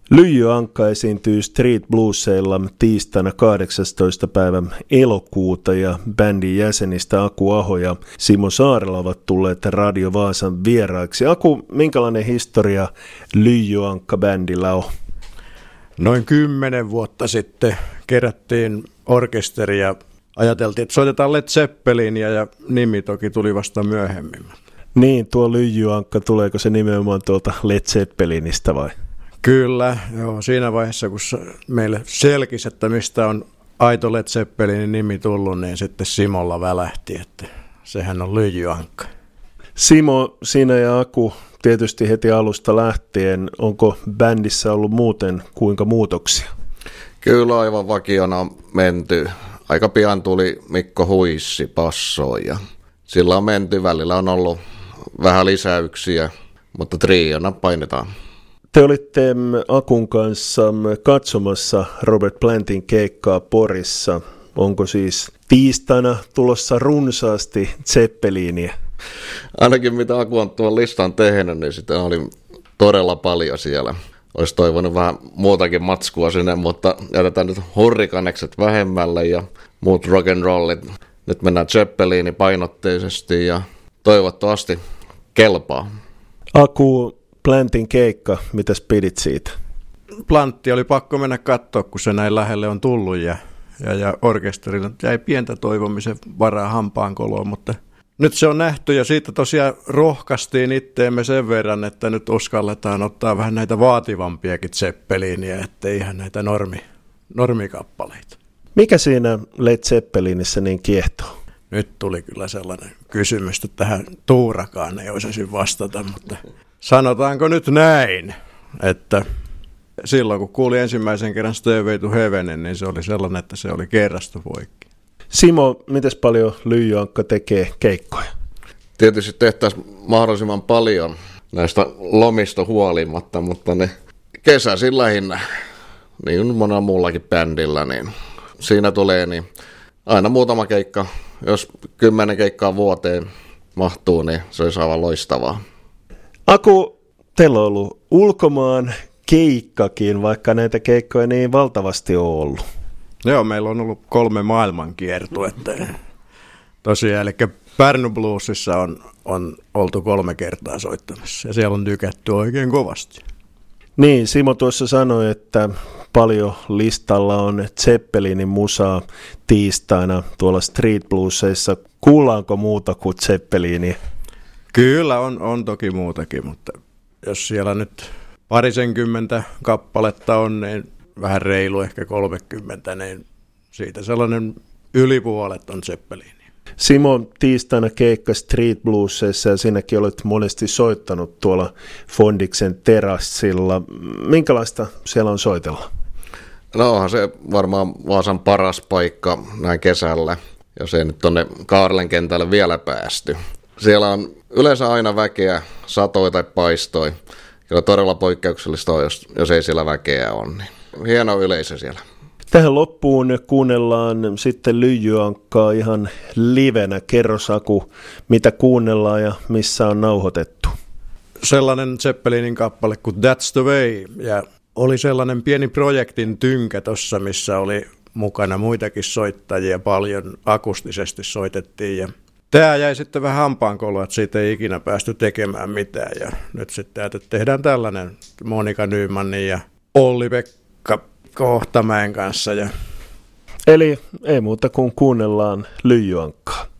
Lyijy Ankka esiintyy Street Bluesilla tiistaina 18. päivä elokuuta ja bändin jäsenistä Aku Aho ja Simo Saarela ovat tulleet Radio Vaasan vieraiksi. Aku, minkälainen historia Lyijy Ankka-bändillä on? Noin 10 vuotta sitten kerättiin orkesteri ja ajateltiin, että soitetaan Led Zeppelinia ja nimi toki tuli vasta myöhemmin. Niin, tuo Lyijy Ankka, tuleeko se nimenomaan tuolta Led Zeppelinistä vai? Kyllä, joo. Siinä vaiheessa, kun meille selkisi, että mistä on aito Led Zeppelinin nimi tullut, niin sitten Simolla välähti, että sehän on Lyijy Ankka. Simo, sinä ja Aku, tietysti heti alusta lähtien, onko bändissä ollut muuten kuinka muutoksia? Kyllä aivan vakiona on menty. Aika pian tuli Mikko Huissi passoon ja sillä on menty. Välillä on ollut vähän lisäyksiä, mutta triona painetaan. Te olitte Akun kanssa katsomassa Robert Plantin keikkaa Porissa. Onko siis tiistaina tulossa runsaasti Zeppeliniä? Ainakin mitä Aku on tuon listan tehnyt, niin sitä oli todella paljon siellä. Olisi toivonut vähän muutakin matskua sinne, mutta jätetään nyt hurrikanekset vähemmälle ja muut rock'n'rollit. Nyt mennään Zeppelini painotteisesti ja toivottavasti kelpaa. Aku, Plantin keikka, mitäs pidit siitä? Plantti oli pakko mennä katsoa, kun se näin lähelle on tullut ja orkesterilla jäi pientä toivomisen varaa hampaankoloon, mutta nyt se on nähty ja siitä tosiaan rohkaistiin itteemme sen verran, että nyt uskalletaan ottaa vähän näitä vaativampiakin Zeppeliniä, ettei ihan näitä normikappaleita. Mikä siinä Led Zeppelinissä niin kiehtoo? Nyt tuli kyllä sellainen kysymys, että tähän tuurakaan ei osaisi vastata, mutta sanotaanko nyt näin, että silloin kun kuuli ensimmäisen kerran Stairway to Heavenin, niin se oli sellainen, että se oli kerrasta poikki. Simo, miten paljon Lyijy Ankka tekee keikkoja? Tietysti tehtäisiin mahdollisimman paljon näistä lomista huolimatta, mutta ne kesäisin lähinnä, niin kuin monella muullakin bändillä, niin siinä tulee niin aina muutama keikka. Jos 10 keikkaa vuoteen mahtuu, niin se olisi aivan loistavaa. Aku, teillä on ollut ulkomaan keikkakin, vaikka näitä keikkoja niin valtavasti on ollut. Joo, meillä on ollut 3 maailmankiertuetta. Tosiaan, eli Pärnu Bluesissa on oltu 3 kertaa soittamassa ja siellä on tykätty oikein kovasti. Niin, Simo tuossa sanoi, että paljon listalla on Zeppelinin musaa tiistaina tuolla Street Bluesissa. Kuullaanko muuta kuin Zeppelinia? Kyllä on toki muutakin, mutta jos siellä nyt 20 kappaletta on, niin vähän reilu ehkä 30, niin siitä sellainen yli puolet on Zeppelini. Simo, tiistaina keikka Street Bluesissa ja sinäkin olet monesti soittanut tuolla Fondiksen terassilla. Minkälaista siellä on soitella? No onhan se varmaan Vaasan paras paikka näin kesällä, jos ei nyt tuonne Kaarlen kentälle vielä päästy. Siellä on yleensä aina väkeä, satoi tai paistoi. Kyllä todella poikkeuksellista on, jos ei siellä väkeä ole. Niin hieno yleisö siellä. Tähän loppuun kuunnellaan sitten Lyijy Ankkaa ihan livenä. Kerros, Aku, mitä kuunnellaan ja missä on nauhoitettu? Sellainen Zeppelinin kappale kuin That's the Way. Ja oli sellainen pieni projektin tynkä tuossa, missä oli mukana muitakin soittajia. Paljon akustisesti soitettiin ja tämä jäi sitten vähän hampaankoloon, että siitä ei ikinä päästy tekemään mitään. Ja nyt sitten tehdään tällainen Monika Nymanin ja Olli-Pekka Kohtamäen kanssa. Eli ei muuta kuin kuunnellaan Lyijy Ankkaa.